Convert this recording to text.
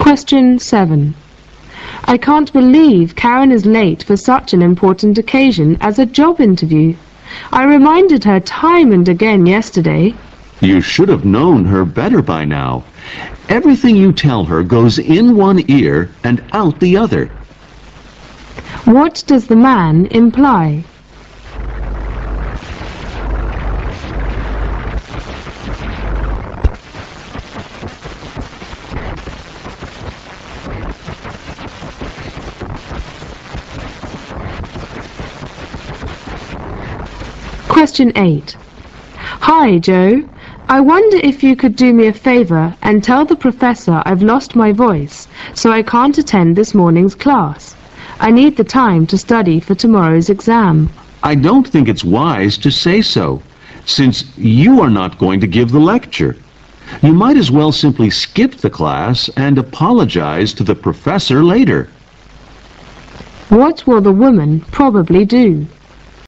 Question 7. I can't believe Karen is late for such an important occasion as a job interview. I reminded her time and again yesterday. You should have known her better by now. Everything you tell her goes in one ear and out the other. What does the man imply? Question 8. Hi, Joe. I wonder if you could do me a favor and tell the professor I've lost my voice, so I can't attend this morning's class. I need the time to study for tomorrow's exam. I don't think it's wise to say so, since you are not going to give the lecture. You might as well simply skip the class and apologize to the professor later. What will the woman probably do?